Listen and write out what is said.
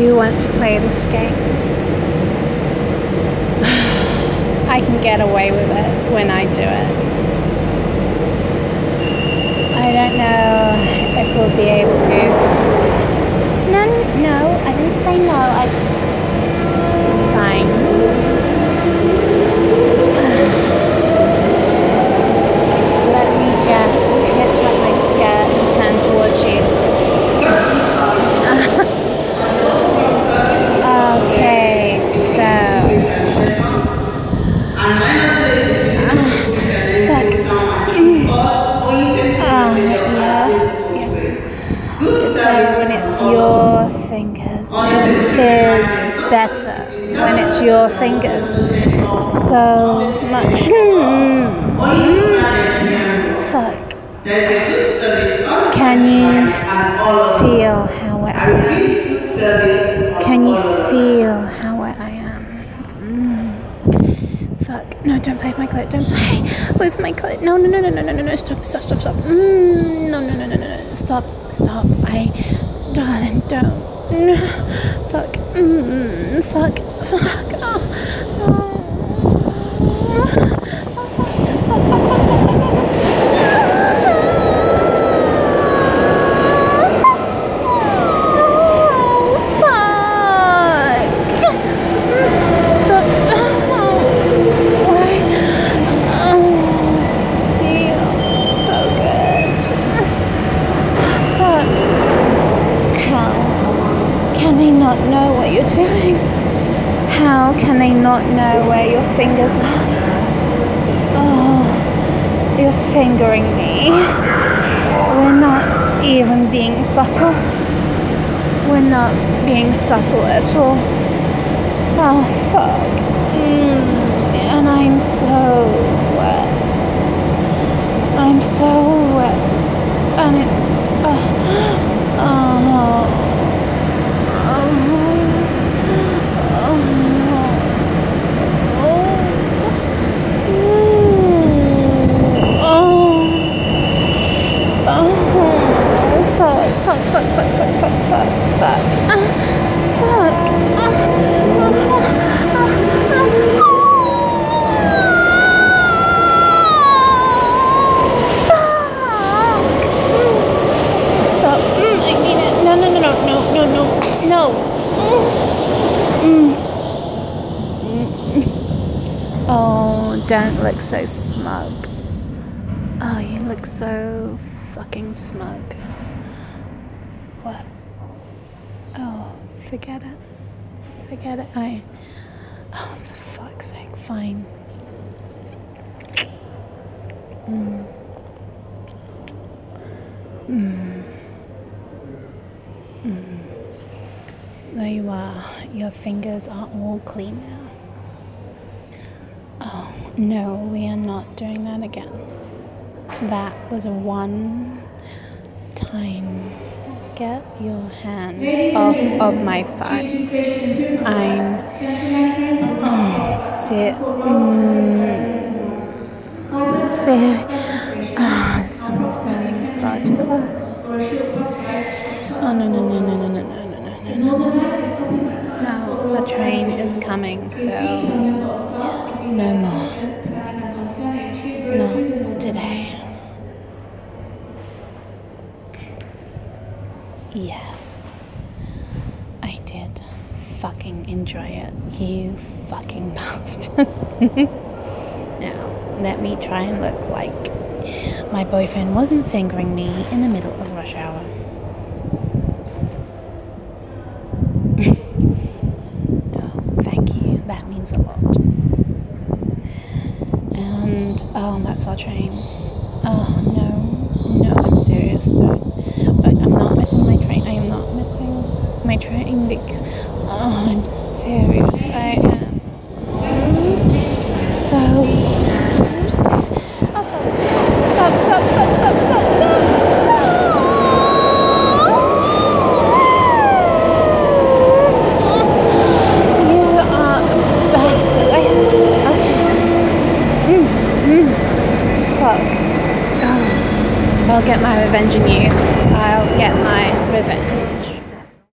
you want to play this game. I can get away with it when I do it. I don't know if we'll be able to. No, I didn't say no. Fine. Let me just hitch up my skirt and turn towards you. Okay, so. Fuck. Yes. It's better when it's your fingers. It is better when it's your fingers. So much. Fuck. Can you feel how wet I am? Can you feel how wet I am? Fuck. No, don't play with my clit. Don't play with my clit. No. Stop. No. Stop. Darling, don't. Fuck. Fuck. Oh. Know what you're doing? How can they not know where your fingers are? Oh, you're fingering me. We're not even being subtle. We're not being subtle at all. Oh, fuck. And I'm so wet. I'm so wet. And it's... Stop. I mean it. No. Oh, don't look so smug. Oh, you look so fucking smug. What? Oh, forget it. Oh, for fuck's sake, fine. There you are. Your fingers are all clean now. Oh, no, we are not doing that again. That was a one-time. Get your hand off of my thigh. Sit. Someone's standing far too close. Oh, no. No, a train is coming, so no more. Not today. Yes, I did fucking enjoy it, you fucking bastard. Now, let me try and look like my boyfriend wasn't fingering me in the middle of rush hour. Oh, thank you, that means a lot. And, that's our train. Oh, no, I'm serious, though. But I'm not missing my train. I am not missing my train because... Oh, I'm serious. I am. So... Oh, stop. You are a bastard. Okay. Fuck. Oh. I'll get my revenge on you. I'll get my revenge.